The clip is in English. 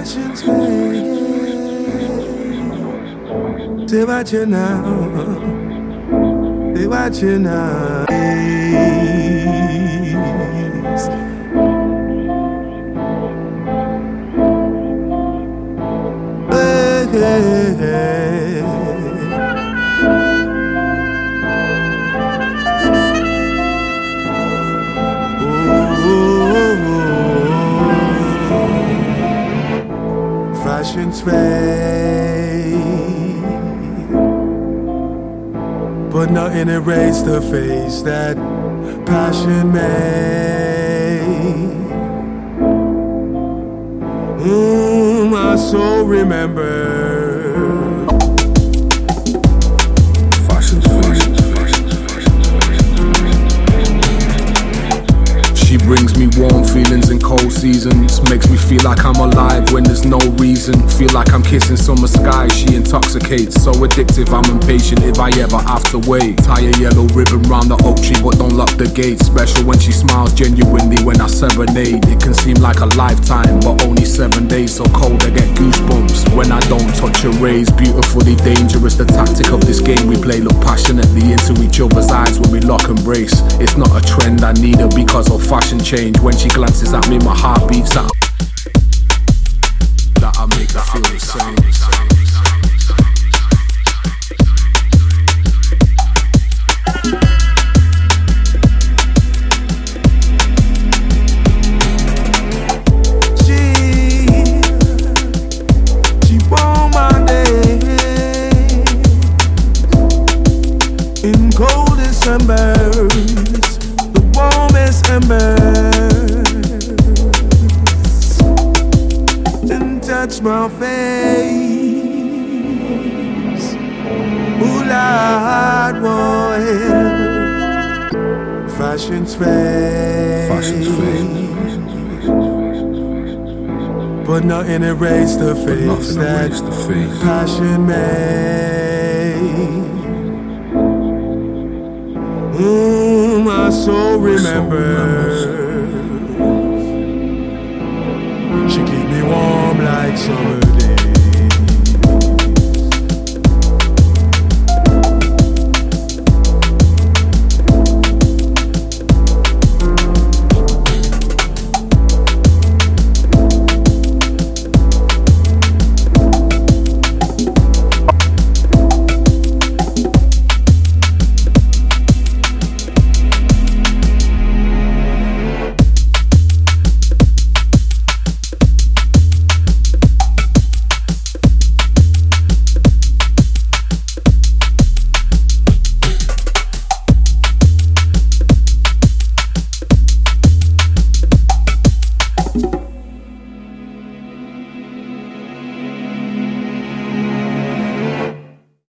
Fashion's fade. Say what you now. Say what you now. Hey, hey. Fashion's fade, but nothing erased the face that passion made. My soul remembers. She brings me warm feelings in cold seasons. Makes me feel like I'm alive when there's no reason. Feel like I'm kissing summer skies, she intoxicates. So addictive, I'm impatient if I ever have to wait. Tie a yellow ribbon round the oak tree, but don't lock the gate. Special when she smiles genuinely when I serenade. It can seem like a lifetime, but only 7 days. So cold I get goosebumps when I don't touch her rays. Beautifully dangerous, the tactic of this game we play. Look passionately into each other's eyes when we lock and brace. It's not a trend, I need her because of fashion change. When she glances at me, my heart beats out. That I make her feel the same. She warm my day in cold Decembers, the warmest embers, and touch my face. Ooh, Lord, boy. Fashion's fade. Fashion's fade. But nothing erased the face that passion made. My soul remembers. She keep me warm like summer.